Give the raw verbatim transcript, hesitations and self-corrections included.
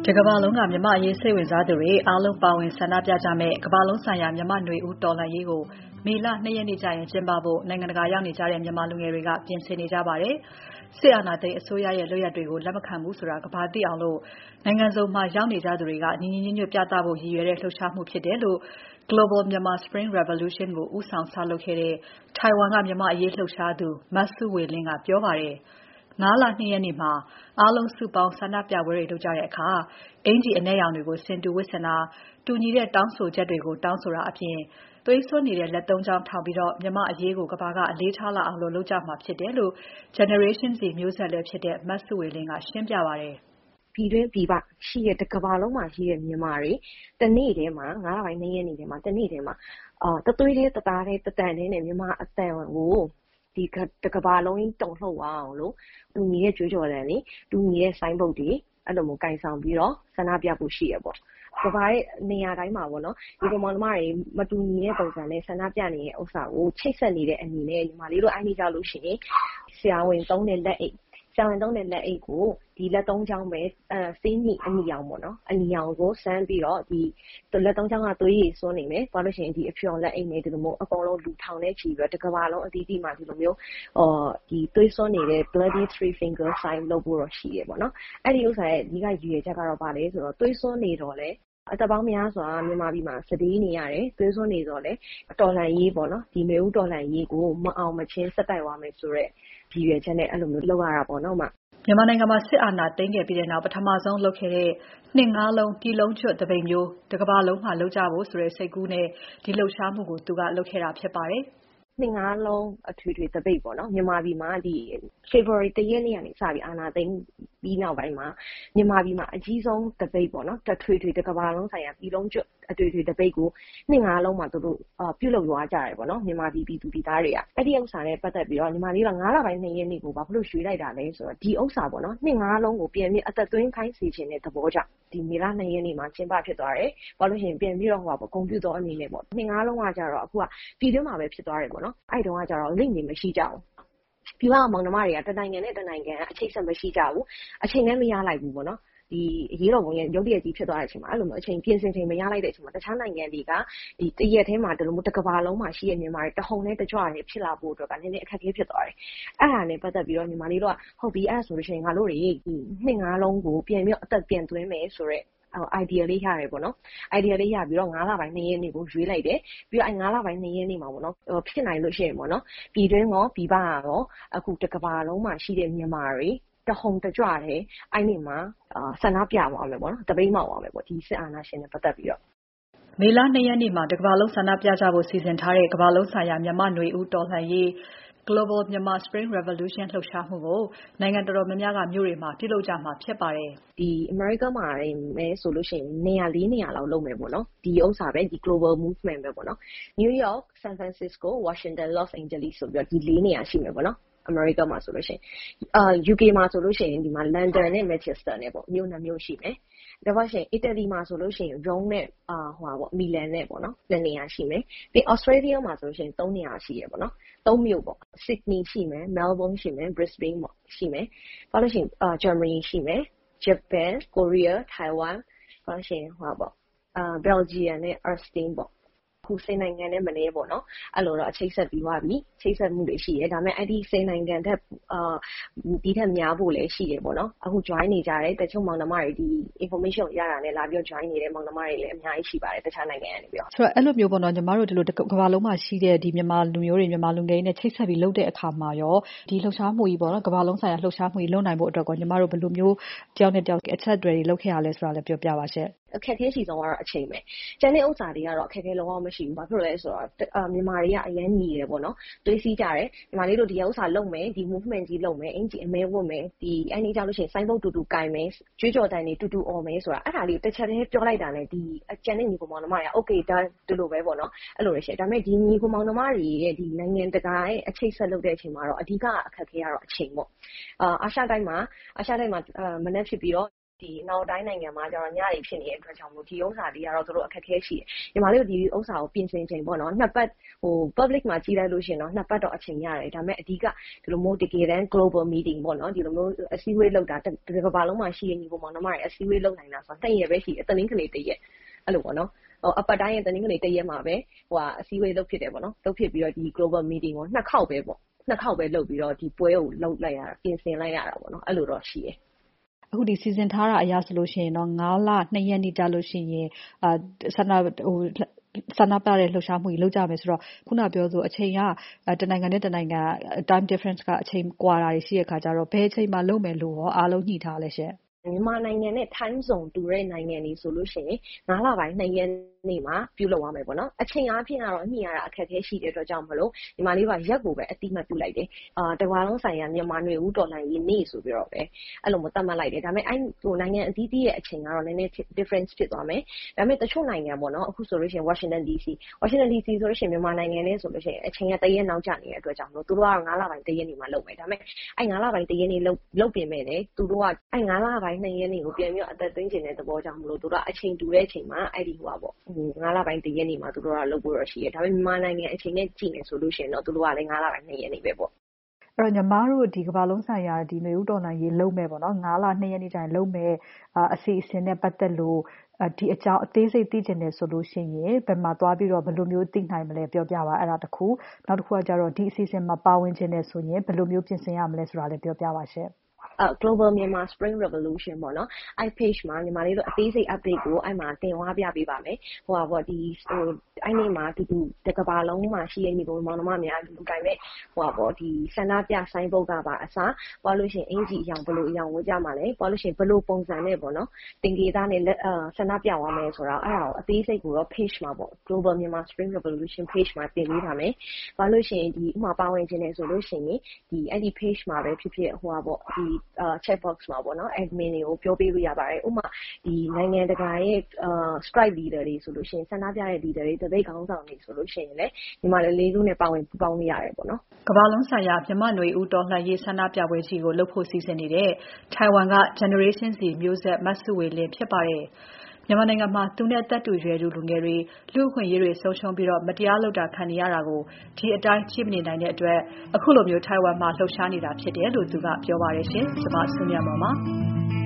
တကမ္ဘာလုံးကမြန်မာ့အရေးစိတ်ဝင်စားသူတွေအားလုံးပါဝင်ဆန္ဒပြကြမယ့်ကမ္ဘာလုံးဆိုင်ရာမြန်မာ့နွေဦးတော်လှန်ရေးကိုမေလ ၂ ရက်နေ့ကျရင်ကျင်းပဖို့နိုင်ငံတကာရောက်နေကြတဲ့မြန်မာလူငယ်တွေကပြင်ဆင်နေကြပါတယ်။စစ်အာဏာသိမ်းအစိုးရရဲ့လုပ်ရပ်တွေကိုလက်မခံဘူးဆိုတာကမ္ဘာသိအောင်လို့နိုင်ငံစုံမှာရောက်နေကြသူတွေကညီညီညွတ်ညွတ်ပြသဖို့ရည်ရွယ်တဲ့လှုပ်ရှားမှုဖြစ်တယ်လို့ Global Myanmar Spring Revolution ကိုဦးဆောင်ဆောက်လုပ်ခဲ့တဲ့ထိုင်ဝမ်ကမြန်မာ့အရေးလှုပ်ရှားသူမစုဝေလင်းကပြောပါတယ်။၅ လ ၂ ရက်နေ့မှာအားလုံးစုပေါင်းဆန္ဒပြပွဲတွေလုပ်ကြတဲ့အခါအင်ဂျီအနက်ရောင်တွေကိုဆင်တူဝတ်ဆင်တာတူညီတဲ့တောင်းဆိုချက်တွေကိုတောင်းဆိုတာအပြင်သွေးစွန်းနေတဲ့လက်သုံးချောင်းထောင်ပြီးတော့မြန်မာအရေးကိုကမ္ဘာကအလေးထားလာအောင်လုပ်ကြမှာဖြစ်တယ်လို့ Generation Z မျိုးဆက်လည်းဖြစ်တဲ့မစုဝေလင်းကရှင်းပြပါတယ်။ပြည်တွင်းပြည်ပရှိတဲ့တကမ္ဘာလုံးမှာရှိတဲ့မြန်မာတွေတနေ့တည်းမှာငါးလပိုင်း၂ရက်နေ့တည်းမှာတနေ့တည်းမှာအာတသွေးလေးတသားလေးတတန်လေးနဲ့မြန်မာအတန်ကိုဒီတကဘာလုံးကြီးတုံလှုပ်အောင်လို့တူညီရဲ့ကြွေးကြော်တယ်လေတူညီရဲ့ဆိုင်းဘုတ်တွေအဲ့လိုမျိုးကင်ဆောင်ပြီးတော့ဆန္ဒပြဖို့ရှိရပေါ့ကဘာရဲ့နေရာတိုင်းမှာပေါ့နော်ဒီကောင်မတွေမတူညီတဲ့ပုံစံနဲ့ဆန္ဒပြနေတဲ့ဥစ္စာကိုချိတ်ဆက်နေတဲ့အနေနဲ့ညီမလေးတို့အဲ့ဒီကြောက်လို့ရှိရင်ဆရာဝန်သုံးတဲ့လက်အိတ်ဆရာဝန်သုံးတဲ့လက်အိတ်ကိုဒီလက်သုံးချောင်းပဲအဲစေးမိအနီအောင်ပေါ့နော်အနီအောင်ကိုစမ်းပြီးတော့ဒီလက်သုံးချောင်းကသွေးရည်စွန်းနေမယ်ဘာလို့ရှိရင်ဒီအဖြော်လက်အိတ်နဲ့ဒီလိုမျိုးအကုန်လုံးလူထောင်နဲ့ချီပြီးတော့တကဘာလုံးအသီးသီးမှာဒီလိုမျိုးအော်ဒီသွေးစွန်းနေတဲ့ bloody three finger sign လုပ်ဖို့တော့ရှိရပေါ့နော်အဲ့ဒီဥစ္စာရဲ့ဒီကရည်ရွယ်ချက်ကတော့ဗာလဲဆိုတော့သွေးစွန်းနေတော့လေအတပေါင်းများစွာမြန်မာပြည်မှာစတေးနေရတယ်သွေးစွန်းနေတော့လေတော်လှန်ရေးပေါ့နော်ဒီမေဦးတော်လှန်ရေးကိုမအောင်မချင်းစက်တိုက်သွားမယ်ဆိုတော့ရည်ရွယ်ချက်နဲ့အဲ့လိုမျိုးလုပ်ရတာပေါ့နော်မမြန်မာနိုင်ငံမှာစစ်အာဏာသိမ်းခဲ့ပြီးတဲ့နောက်ပထမဆုံးလုပ်ခဲ့တဲ့နှစ်ငါးလုံးပြည်လုံးကျွတ်တပိတ်မျိုးတကမ္ဘာလုံးမှာလုပ်ကြဖို့ဆိုတဲ့စိတ်ကူးနဲ့ဒီလှုပ်ရှားမှုကိုသူကလုပ်ခဲ့တာဖြစ်ပါတယ်နှစ်ငါးလုံးအထွေထွေတပိတ်ပေါ့နော်မြန်မာပြည်မှာဒီ February တရက်နေ့ကနေစပြီးအာဏာသိမ်းပြီးနောက်ပိုင်းမှာမြန်မာပြည်မှာအကြီးဆုံးတပိတ်ပေါ့နော်တထွေထွေတကမ္ဘာလုံးဆိုင်ရာပြည်လုံးကျွတ်အထွေထွေတပိတ်ကိုနှစ်ငါးလုံးမှာသူတို့ပြုလုပ်သွားကြတယ်ပေါ့နော်မြန်မာပြည်ပြည်သူပြည်သားတွေကအဲ့ဒီဥစ္စာနဲ့ပတ်သက်ပြီးတော့ညီမလေးကငါးလပိုင်းနှစ်ရက်နေ့ကိုဘာဖြစ်လို့ရွှေ့လိုက်တာလဲဆိုတော့ဒီဥစ္စာပေါ့နော်နှစ်ငါးလုံးကိုပြန်ပြီးအသက်သွင်းခိုင်းစေခြင်းတဲ့သဘောကြောင့်ဒီမေလနှစ်ရက်နေ့မှာကျင်းပဖြစ်သွားတယ်ဘာလို့ရှိရင်ပြန်ပြီးတော့ဟိုပါပေါ့ဂုဏ်ပြုသောအနေနဲ့ပေါ့နှစ်ငါးလုံးကကြတော့အခုကပြည်တွင်းမှာပဲဖြစ်သွားတယ်ပေါ့နော်အဲ့တုန်းကကြတော့ link တွေမရှိကြဘူးပြီးတော့မောင်နှမတွေကတနိုင်ငံနဲ့တနိုင်ငံအချိတ်ဆက်မရှိကြဘူးအချိန်နဲ့မရလိုက်ဘူးပေါ့နော်ဒီအရေးတော်ပုံရဲ့ရုပ်တရက်ကြီးဖြစ်သွားတဲ့အချိန်မှာအဲ့လိုမျိုးအချိန်ပြင်ဆင်ချိန်မရလိုက်တဲ့အချိန်မှာတခြားနိုင်ငံတွေကဒီတရက်ထဲမှာဒီလိုမျိုးတစ်ကမ္ဘာလုံးမှာရှိတဲ့မြန်မာတွေတဟုန်နဲ့တကြွတွေဖြစ်လာဖို့အတွက်ကနည်းနည်းအခက်အခဲဖြစ်သွားတယ်အဲ့ဒါနဲ့ပတ်သက်ပြီးတော့ညီမလေးတို့ကဟုတ်ပြီအဲ့ဆိုလို့ရှိရင်ငါတို့တွေဒီနှစ်ငါးလုံးကိုပြန်ပြီးအသက်ပြန်သွင်းမယ်ဆိုတော့idea လေးရတယ်ပေါ့နော် idea လေးရပြီးတော့ငါးလပိုင်းနှစ်ရက်နေ့ကိုရွေးလိုက်တယ်ပြီးတော့အဲငါးလပိုင်းနှစ်ရက်နေ့မှာပေါ့နော်ဖြစ်နိုင်လို့ရှိရင်ပေါ့နော်ပြည်တွင်းရောပြည်ပရောအခုတကဘာလုံးမှာရှိတဲ့မြန်မာတွေတဟုန်တကြွတယ်အဲ့ဒီမှာဆန္ဒပြသွားမယ်ပေါ့နော်တပိတ်မောက်သွားမယ်ပေါ့ဒီစစ်အာဏာရှင်နဲ့ပတ်သက်ပြီးတော့မေလနှစ်ရက်နေ့မှာတကဘာလုံးဆန္ဒပြကြဖို့စီစဉ်ထားတဲ့ကဘာလုံးဆိုင်ရာမြန်မာနွေဦးတော်လှန်ရေးGlobal Myanmar Spring Revolution လှုပ်ရှားမှုကိုနိုင်ငံတော်တော်များများကမြို့တွေမှာပြုလုပ်ကြမှာဖြစ်ပါတယ်။ဒီ America မှာမဲဆိုလို့ရှိရင်နေရာလေးနေရာလောက်လုပ်မယ်ပေါ့နော်။ဒီဥစ္စာပဲဒီ Global Movement ပဲပေါ့နော်။ New York, San Francisco, Washington, Los Angeles ဆိုပြီးတော့ဒီလေးနေရာရှိမယ်ပေါ့နော်။ America မှာဆိုလို့ရှိရင်အာ U K မှာဆိုလို့ရှိရင်ဒီမှာ London နဲ့ Manchester နဲ့ပေါ့မြို့နှစ်မြို့ရှိမယ်။ဒါပါရှင် Italy မှာဆိုလို့ရှိရင် Rome နဲ့အာဟိုပါပေါ့ Milan နဲ့ပေါ့နော်နှစ်နေရာရှိမယ်။ပြီး Australia မှာဆိုလို့ရှိရင်သုံးနေရာရှိရပေါ့နော်။သုံးမြို့ပေါ့ Sydney ရှိမယ် Melbourne ရှိမယ် Brisbane ပေါ့ရှိမယ်။ဘာလို့ရှိရင်အာ Germany ရှိမယ် Japan, Korea, Taiwan ဘာလို့ရှိရင်ဟိုပါပေါ့အာ Belgium နဲ့ Austin ပေါ့ခုစိနိုင်ငံနဲ့မနေပေါ့နော်အဲ့လိုတော့အချိတ်ဆက်ပြီးသွားပြီချိတ်ဆက်မှုတွေရှိရဲဒါပေမဲ့အဲ့ဒီစိနိုင်ငံတဲ့အာဒီထက်များဖို့လည်းရှိတယ်ပေါ့နော်အခု join နေကြတယ်တချို့မောင်နှမတွေဒီ information ရတာနဲ့လာပြီး join နေတဲ့မောင်နှမတွေလည်းအများကြီးရှိပါတယ်တခြားနိုင်ငံကနေပြီးတော့ဆိုတော့အဲ့လိုမျိုးပေါ့နော်ညီမတို့ဒီလိုကမ္ဘာလုံးမှာရှိတဲ့ဒီမြန်မာလူမျိုးတွေမြန်မာလူငယ်တွေနဲ့ချိတ်ဆက်ပြီးလုပ်တဲ့အခါမှာရောဒီလှုပ်ရှားမှုကြီးပေါ့နော်ကမ္ဘာလုံးဆိုင်ရာလှုပ်ရှားမှုကြီးလုပ်နိုင်ဖို့အတွက်ကောညီမတို့ဘယ်လိုမျိုးကြောက်နဲ့ကြောက်အချက်တွေလုပ်ခဲ့ရလဲဆိုတာလည်းပြောပြပါရှင့်အခက်အခဲရှိဆုံးကတော့အချိန်ပဲကျန်တဲ့ဥစ္စာတွေကတော့အခက်အခဲလုံးဝမရှိဘူးဘာဖြစ်လို့လဲဆိုတော့မြန်မာတွေကအရင်ညီတယ်ပေါ့နော်တွေးစီးကြတယ်မြန်မာလေးတို့ဒီဥစ္စာလုပ်မယ်ဒီ movement ကြီးလုပ်မယ်အင်ဂျီအမဲဝတ်မယ်ဒီအဲ့ဒီကြောင့်လို့ရှိရင်စိုင်းပုတ်တူတူကင်မယ်ကြွေးကြော်တန်တွေတူတူអော်မယ်ဆိုတာအဲ့ဒါလေးကိုတစ်ချက်တည်းပြောလိုက်တာနဲ့ဒီကျန်တဲ့ညီကောင်မောင်နှမတွေက okay ဒါဒီလိုပဲပေါ့နော်အဲ့လိုရရှိဒါပေမဲ့ဒီညီကောင်မောင်နှမတွေရဲ့ဒီနိုင်ငံတကာရဲ့အချိတ်ဆက်လုပ်တဲ့အချိန်မှာတော့အဓိကအခက်အခဲကတော့အချိန်ပေါ့အာအာရှတိုင်းမှာအာရှတိုင်းမှာမနေ့ဖြစ်ပြီးတော့ဒီနောက်တိုင်းနိုင်ငံမှာကျတော့ညတွေဖြစ်နေတဲ့အတွက်ကြောင့်မို့ဒီဥစ္စာတွေကတော့တို့အခက်အခဲရှိတယ်ညီမလေးတို့ဒီဥစ္စာကိုပြင်ဆင်ချိန်ပေါ့နော်နှစ်ပတ်ဟို public မှာကြီးလိုက်လို့ရှိရင်တော့နှစ်ပတ်တော့အချိန်ရတယ်ဒါပေမဲ့အဓိကဒီလိုမျိုးတကယ်တမ်း global meeting ပေါ့နော်ဒီလိုမျိုးအစည်းအဝေးလုပ်တာတကဘာလုံးမှာရှိရညီပုံမောင်နှမတွေအစည်းအဝေးလုပ်နိုင်တာဆိုတော့နှစ်ရက်ပဲရှိတယ်တနင်္ဂနွေတရက်အဲ့လိုပေါ့နော်ဟိုအပတ်တိုင်းရဲ့တနင်္ဂနွေတရက်မှာပဲဟိုအစည်းအဝေးလုပ်ဖြစ်တယ်ပေါ့နော်လုပ်ဖြစ်ပြီးတော့ဒီ global meeting ကိုနှစ်ခေါက်ပဲပေါ့နှစ်ခေါက်ပဲလုပ်ပြီးတော့ဒီပွဲကိုလုပ်လိုက်ရတာပြင်ဆင်လိုက်ရတာပေါ့နော်အဲ့လိုတော့ရှိတယ်အခုဒီစီစဉ်ထားတာအရဆိုလို့ရှိရင်တော့၅လ၂ရက်နေ့ကြာလို့ရှိရင်အာဆန္ဒဟိုဆန္ဒပြတဲ့လှုပ်ရှားမှုကြီးလုပ်ကြမယ်ဆိုတော့ခုနပြောဆိုအချိန်ကတနိုင်ငံနဲ့တနိုင်ငံ time difference ကအချိန်ကွာတာရှိတဲ့ခါကျတော့ဘယ်အချိန်မှလုပ်မယ်လို့ရောအားလုံးညှိထားလဲရှင်မြန်မာနိုင်ငံနဲ့ time zone တူတဲ့နိုင်ငံတွေဆိုလို့ရှိရင်၅လပိုင်း၂ရက်နေ့မှာပြုလုပ်ရမယ်ပေါ့နော်အချိန်အားဖြင့်ကတော့ညှိရတာအခက်အခဲရှိတဲ့အတွက်ကြောင့်မလို့ညီမလေးကရက်ကိုပဲအတိမတ်ပြုလိုက်တယ်အာတကွာလုံးဆိုင်ရာမြန်မာနွေဦးတော်လှန်ရေးနေ့ဆိုပြီးတော့ပဲအဲ့လိုမျိုးသတ်မှတ်လိုက်တယ်ဒါပေမဲ့အဲ့ဟိုနိုင်ငံအသီးသီးရဲ့အချိန်ကတော့နည်းနည်း difference ဖြစ်သွားမယ်ဒါပေမဲ့တချို့နိုင်ငံပေါ့နော်အခုဆိုလို့ရှိရင် Washington ဒီ စီ Washington ဒီ စီ ဆိုလို့ရှိရင်မြန်မာနိုင်ငံနဲ့ဆိုလို့ရှိရင်အချိန်ကတရက်နောက်ကျနေတဲ့အတွက်ကြောင့်မလို့သူတို့ကတော့၅လပိုင်းတရက်နေ့မှာလုပ်မယ်ဒါပေမဲ့အဲ့၅လပိုင်းတရက်နေ့လုပ်လုပ်ပြင်မဲ့လေသူတို့ကအဲ့၅လပိုင်း၂ရက်နေ့ကိုပြန်ပြီးအသက်သွင်းခြင်းတဲ့သဘောကြောင့်မလို့သူတို့ကအချိန်တူတဲ့အချိန်မှာအဲ့ဒီဟိုပါပေါ့ဟို၅လပိုင်းတရက်နေ့မှာသူတို့ကလုပ်ဖို့ရရှိတယ်ဒါပေမဲ့မြန်မာနိုင်ငံအချိန်နဲ့ကြည့်နေဆိုလို့ရှိရင်တော့သူတို့ကလည်း၅လပိုင်း၂ရက်နေ့ပဲပေါ့အဲ့တော့ညီမတို့ဒီကမ္ဘာလုံးဆိုင်ရာဒီမျိုးတော်နိုင်ရေးလုပ်မယ်ပေါ့နော်၅လ၂ရက်နေ့ကျရင်လုပ်မယ်အစီအစဉ်နဲ့ပတ်သက်လို့ဒီအကြောင်းအသေးစိတ်သိချင်တယ်ဆိုလို့ရှိရင်ဘယ်မှာသွားပြီးတော့ဘယ်လိုမျိုးသိနိုင်မလဲပြောပြပါအဲ့ဒါတခုနောက်တစ်ခုကကျတော့ဒီအစီအစဉ်မှာပါဝင်ခြင်းနဲ့ဆိုရင်ဘယ်လိုမျိုးပြင်ဆင်ရမလဲဆိုတာလည်းပြောပြပါရှင့် Uh, Global Myanmar Spring Revolution ပေါ့နော်အဲ့ page မှာညီမလေးတို့အသေးစိတ် update ကိုအဲ့မှာတင်ဝါပြပေးပါမယ်ဟိုပါပေါ့ဒီဟိုအဲ့နေ့မှာတူတူတကဘာလုံးမှာရှိတဲ့ညီကောင်မောင်နှမများလူကိုင်မဲ့ဟိုပါပေါ့ဒီဆန္ဒပြဆိုင်ပုတ်ကပါအစားပေါ်လို့ရှိရင်အင်ဂျီအယောင်ဘလို့အယောင်ဝတ်ကြမှာလဲပေါ်လို့ရှိရင်ဘလို့ပုံစံနဲ့ပေါ့နော်တင်ကေသားနဲ့အာဆန္ဒပြသွားမယ်ဆိုတော့အဲ့ဒါကိုအသေးစိတ်ကိုတော့ page မှာပေါ့ Global Myanmar Spring Revolution page မှာတင်ပေးပါမယ်ပေါ်လို့ရှိရင်ဒီဥမာပါဝင်ခြင်းနဲ့ဆိုလို့ရှိရင်ဒီအဲ့ဒီ page မှာပဲဖြစ်ဖြစ်ဟိုပါပေါ့ဒီUh, chat box မှာပေါ့နော် admin တွေကိုပြောပေးလို့ရပါတယ်ဥပမာဒီနိုင်ငံတကာရဲ့ uh, strike leader တွေဆိုလို့ရှိရင်ဆန္ဒပြတဲ့ leader တွေတပိတ်ခေါင်းဆောင်တွေဆိုလို့ရှိရင်လည်းဒီမှာလည်းလေးခုနဲ့ပါဝင်ပူးပေါင်းလို့ရတယ်ပေါ့နော်ကမ္ဘာလုံးဆိုင်ရာမြန်မာ့နွေဦးတော်လှန်ရေးဆန္ဒပြပွဲကြီးကိုလုပ်ဖို့စီစဉ်နေတဲ့ထိုင်ဝမ်က Generation Z မျိုးဆက်မဆုဝေလင်းဖြစ်ပါတယ်မြန်မာနိုင်ငံမှာသူနဲ့တက်တူရွယ်သူလူငယ်တွေလူ့အခွင့်အရေးတွေဆုံးရှုံးပြီးတော့မတရားလုပ်တာခံနေရတာကိုဒီအတိုင်းကြည့်မနေနိုင်တဲ့အတွက်အခုလိုမျိုးထိုင်ဝမ်မှာလှုပ်ရှားနေတာဖြစ်တယ်လို့သူကပြောပါတယ်ရှင်ကျွန်မဆုမြတ်မော်ပါ